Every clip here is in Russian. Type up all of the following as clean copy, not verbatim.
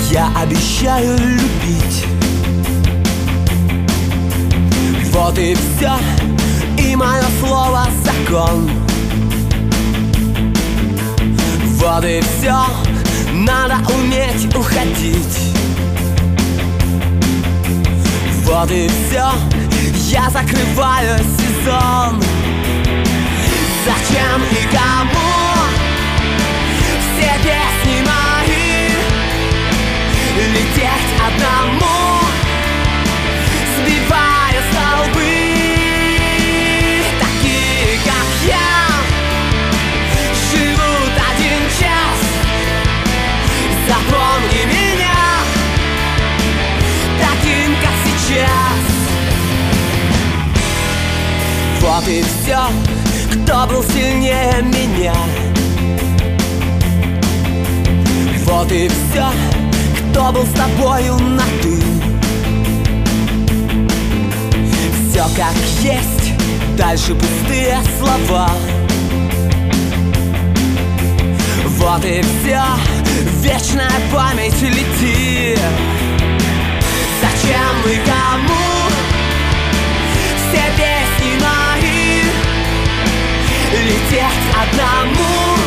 Я обещаю любить. Вот и все, и мое слово закон. Вот и все, надо уметь уходить. Вот и все, я закрываю сезон. Зачем и кому все песни мои лететь одному, сбивая столбы? Такие, как я, живут один час. Запомни меня таким, как сейчас. Вот и все, кто был сильнее меня. Вот и все, кто был с тобою на «ты». Все как есть, дальше пустые слова. Вот и все, вечная память лети. Зачем и кому все песни мои лететь одному,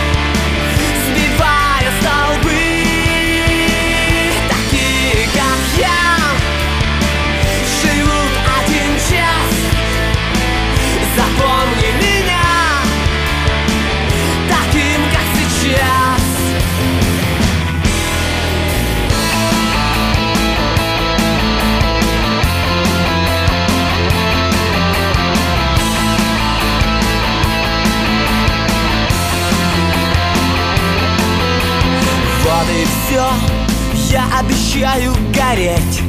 сбивая столбы? Такие, как я, живут один час. Запомни меня таким, как сейчас. Вот и все, я обещаю гореть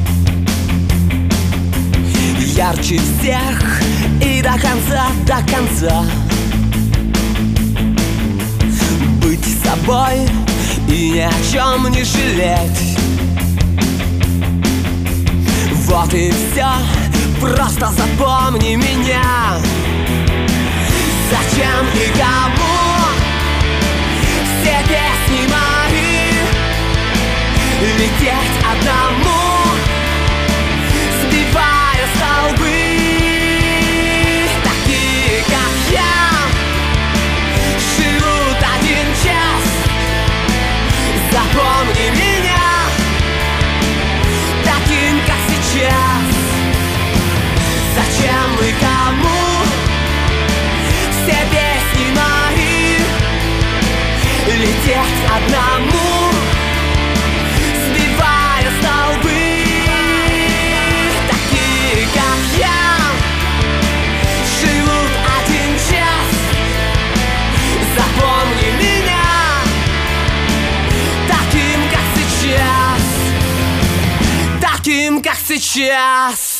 ярче всех и до конца быть собой и ни о чем не жалеть. Вот и все, просто запомни меня. Зачем и кому все песни мои лететь одному, сбивая столбы? Такие, как я, живут один час. Запомни меня таким, как сейчас. Зачем и кому все песни мои лететь одному, сбивая столбы? Такие, как я, живут один час. Запомни меня таким, как сейчас. Таким, как сейчас.